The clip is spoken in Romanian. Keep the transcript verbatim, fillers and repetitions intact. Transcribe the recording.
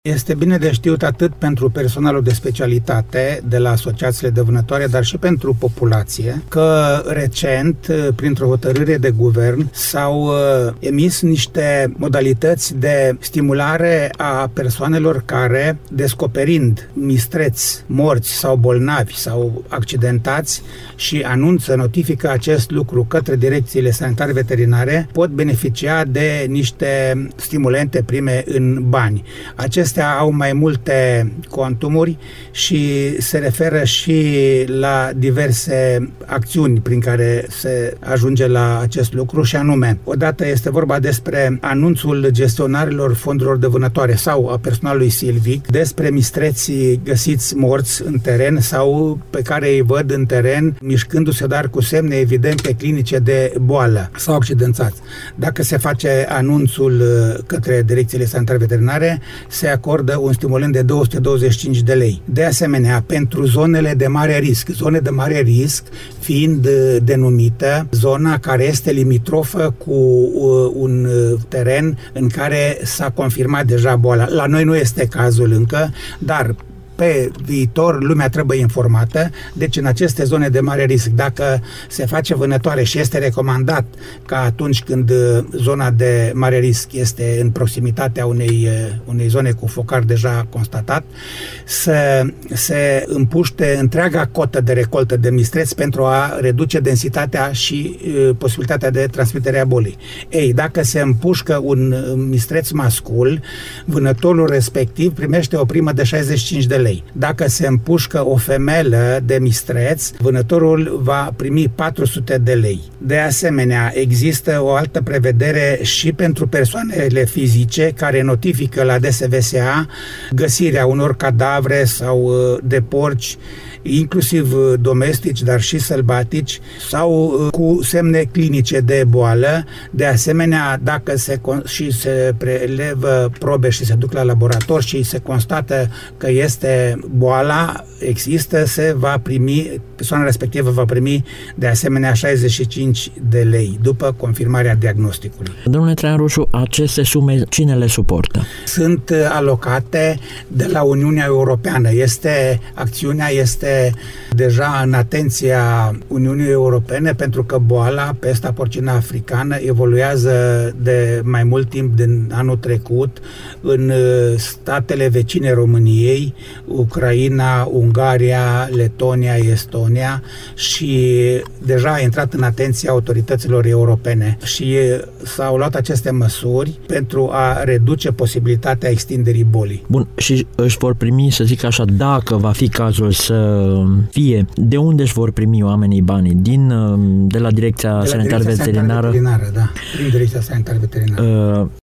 Este bine de știut atât pentru personalul de specialitate de la asociațiile de vânătoare, dar și pentru populație, că recent, printr-o hotărâre de guvern, s-au emis niște modalități de stimulare a persoanelor care, descoperind mistreți morți sau bolnavi sau accidentați și anunță, notifică acest lucru către direcțiile sanitare veterinare, pot beneficia de niște stimulente prime în bani. Acest Acestea au mai multe contumuri și se referă și la diverse acțiuni prin care se ajunge la acest lucru, și anume, odată este vorba despre anunțul gestionarilor fondurilor de vânătoare sau a personalului silvic despre mistreții găsiți morți în teren sau pe care îi văd în teren mișcându-se, dar cu semne evidente clinice de boală sau accidentați. Dacă se face anunțul către direcțiile sanitare veterinare, se acordă un stimulant de două sute douăzeci și cinci de lei. De asemenea, pentru zonele de mare risc, zone de mare risc fiind denumită zona care este limitrofă cu un teren în care s-a confirmat deja boala. La noi nu este cazul încă, dar pe viitor lumea trebuie informată, deci în aceste zone de mare risc, dacă se face vânătoare și este recomandat ca atunci când zona de mare risc este în proximitatea unei, unei zone cu focar deja constatat, să se împuște întreaga cotă de recoltă de mistreți pentru a reduce densitatea și uh, posibilitatea de transmitere a bolii. Ei, dacă se împușcă un mistreț mascul, vânătorul respectiv primește o primă de șaizeci și cinci de lei. Dacă se împușcă o femelă de mistreț, vânătorul va primi patru sute de lei. De asemenea, există o altă prevedere și pentru persoanele fizice care notifică la D S V S A găsirea unor cadavre sau de porci, inclusiv domestici, dar și sălbatici, sau cu semne clinice de boală. De asemenea, dacă se și se prelevă probe și se duc la laborator și se constată că este boala, există, se va primi, persoana respectivă va primi de asemenea șaizeci și cinci de lei după confirmarea diagnosticului. Domnule Traian Roșu, aceste sume cine le suportă? Sunt alocate de la Uniunea Europeană. Este, acțiunea este deja în atenția Uniunii Europene, pentru că boala, pesta porcină africană, evoluează de mai mult timp din anul trecut în statele vecine României, Ucraina, Ungaria, Letonia, Estonia, și deja a intrat în atenția autorităților europene și s-au luat aceste măsuri pentru a reduce posibilitatea extinderii bolii. Bun, și își vor primi, să zic așa, dacă va fi cazul să fie, de unde își vor primi oamenii banii? Din, de la Direcția de la Sanitară Direcția Veterinară? Sanitară Veterinară, da, prin Direcția Sanitară Veterinară. Uh,